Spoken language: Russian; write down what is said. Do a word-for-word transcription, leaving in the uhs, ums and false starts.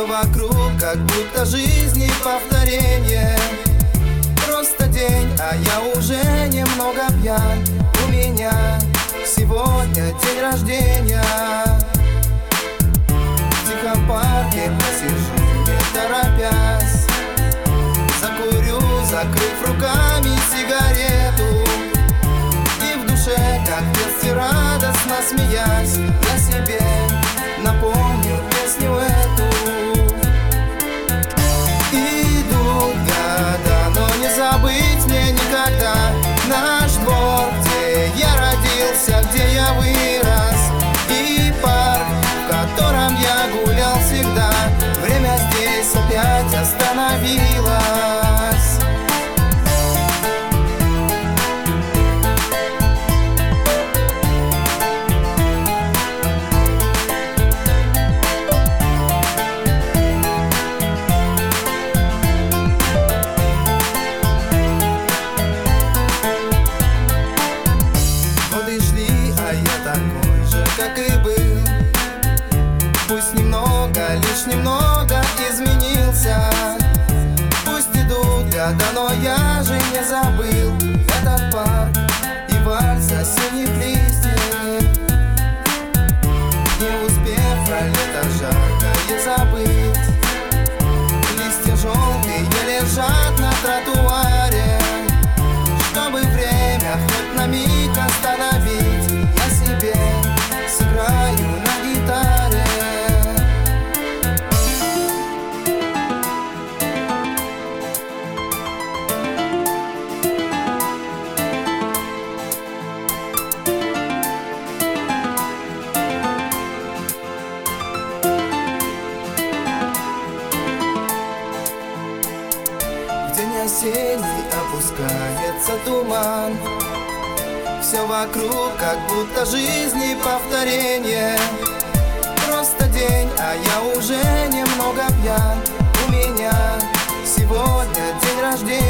вокруг, как будто жизни повторение. Просто день, а я уже немного пьян. У меня сегодня день рождения. В тихом парке посижу, не торопясь, закурю, закрыв руками сигарету. И в душе, как в детстве, радостно смеясь, я себе напомню песню эту. Идут года, но не забыть мне никогда наш двор, где я родился, где я вырос, и парк, в котором я гулял всегда. Время здесь опять остановилось. Как и был, пусть немного, лишь немного изменился. Пусть идут года, но я же не забыл этот парк и вальс осенних листьев. Не успев про лето жаркое забыть, листья желтые лежат на тротуаре. Чтобы время хоть на миг остановить, я себе сыграю на гитаре. В день осенний опускается туман. Все вокруг, как будто жизни повторение. Просто день, а я уже немного пьян. У меня сегодня день рождения.